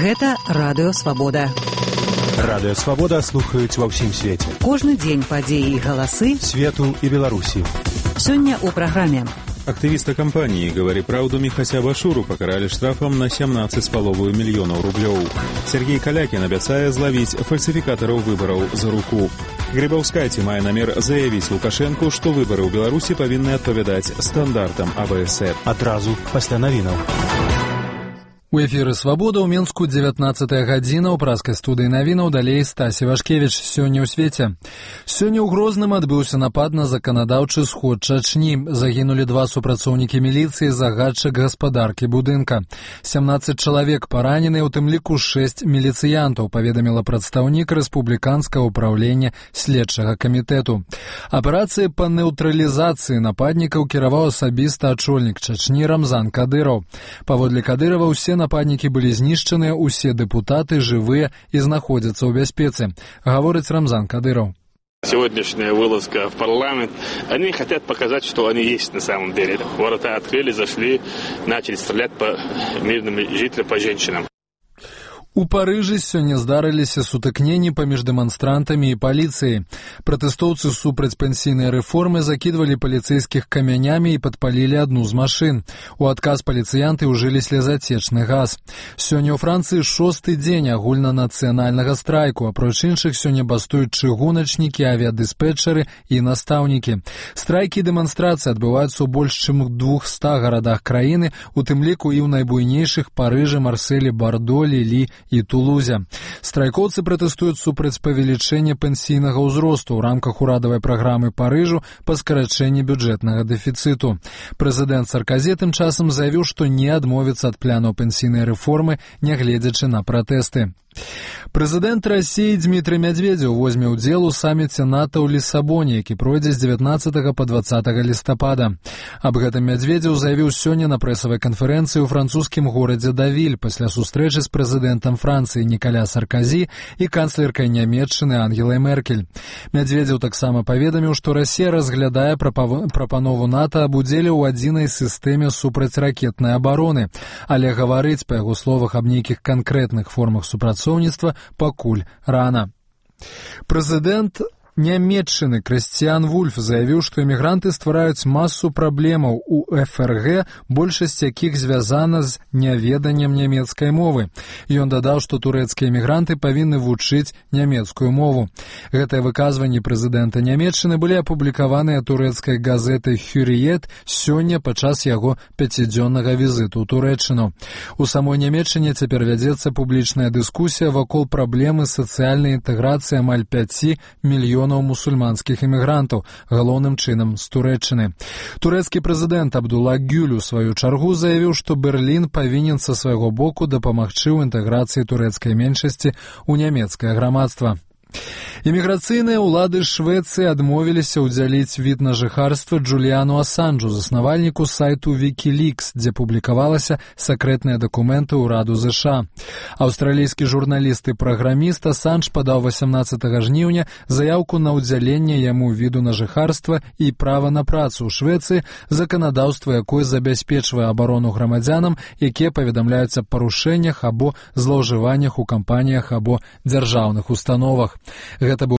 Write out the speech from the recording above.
Гэта Радыё Свабода. Радыё Свабода слухаюць ва ўсім свеце. Кожны дзень падзеі і галасы свету і Беларусі. Сёння ў праграме. Активиста компании «Говори правду» Михася Башуру покарали штрафом на 17,5 мільёнаў рублёў. Сергей Калякін абяцае злавіць фальсіфікатараў выбараў за руку. Грибаўскайці мае намер заявіць Лукашэнку, што выбары ў Беларусі павінны адпавядаць стандартам АБСР. Адразу пасля навінаў. У эфіры «Свабода» ў Мінску 19 гадзіна ў праскай студыі навінаў, далей Стасі Вашкевіч. Сёння ў свеце. Сёння ў Грозным адбыўся напад на заканадаўчы сход Чачні. Загінулі 2 супрацоўнікі міліцыі, загадчык гаспадаркі будынка. 17 чалавек паранены, у тым ліку 6 міліцыянтаў, паведаміла прадстаўнік рэспубліканскага ўпраўлення следчага камітэту. Аперацыі па нейтралізацыі нападнікаў кіраваў асабіста ачольнік Чачні Рамзан Кадыраў. Паводле Кадырова ўсе нападнікі былі знішчаныя, усе дэпутаты жывыя і знаходзяцца ў бяспецы, гаворыць Рамзан Кадыров. Сегодняшняя вылазка в парламент, они хотят показать, что они есть на самом деле. Ворота открыли, зашли, начали стрелять по мирным жителям, по женщинам. У Парыжы сёння здарыліся сутыкненні паміж дэманстрантамі і паліцыяй. Пратэстоўцы супраць пенсійнай рэформы закідвалі паліцэйскіх камянямі і падпалілі адну з машын. У адказ паліцыянты ўжылі слезацечны газ. Сёння ў Францыі 6-й дзень агульнанацыянальнага страйку. Апроч іншых сёння бастуюць чыгуначнікі, авіядыспетчары і настаўнікі. Страйкі і дэманстрацыі адбываюцца ў больш чым 200 гарадах краіны, у тым ліку і ў найбуйнейшых Парыжы, Марселі, Бардо, Лілі і Тулузе. Страйкоўцы пратэстуюць супраць павелічэння пенсійнага ўзросту ў рамках урадавай праграмы Парыжу па скарачэнні бюджэтнага дэфіцыту. Прэзідэнт Сарказі тым часам заявіў, што не адмовіцца ад планаў пенсійнай рэформы, нягледзячы на пратэсты. Прэзідэнт Расіі Дмітрый Медведзеў возьме ўдзел у саміце НАТО ў Лісабоне, які пройдзе з 19 па 20 лістапада. Аб гэтым Медведзеў заявіў сёння на прэсавай канферэнцыі ў французскім горадзе Давіль пасля сустрэчы з прэзідэнтам Францыі Нікаля Сарказі і канцлеркай Нямецчыны Ангелай Меркель. Медведзеў таксама паведаміў, што Расія разглядае прапанову НАТО аб удзеле ў адзінай сістэме супрацьракетнай абароны, але гаварыць, па яго словах, аб нейкіх канкрэтных формах супрацоўніцтва пакуль рана. Прэзідэнт Нямецчыны Крысціян Вульф заявіў, што эмігранты ствараюць масу праблемаў у ФРГ, большасць якіх звязана з няведаннем нямецкай мовы. Ён дадаў, што турэцкія эмігранты павінны вучыць нямецкую мову. Гэтыя выказванні прэзідэнта Нямецчыны былі апублікаваныя турэцкай газетай «Хюрриет» сёння падчас яго 5-дзённага візіту ў Турэччыну. У самой Нямецчыне цяпер вядзецца публічная дыскусія вакол праблемы сацыяльнай інтэграцыі амаль 5 мільёнаў мусульманскіх эмігрантаў, галоўным чынам з Турэччыны. Турэцкі прэзідэнт Абдулла Гюль у сваю чаргу заявіў, што Берлін павінен са свайго боку дапамагчы ў інтэграцыі турэцкай меншасці ў нямецкае грамадства. Іміграцыйныя ўлады Швецыі адмовіліся ўдзяліць від на жыхарства Джуліяну Асанджу, заснавальніку сайту Wikileaks, дзе публікавалася сакрэтныя дакументы ўраду ЗША. Аўстралійскі журналіст і праграміст Асанж падаў 18 жніўня заяўку на ўдзяленне яму віду на жыхарства і права на працу ў Швецыі, заканадаўства якой забяспечвае абарону грамадзянам, якія паведамляюць аб парушэннях або злоўжываннях у кампаніях або дзяржаўных установах. Гэта быў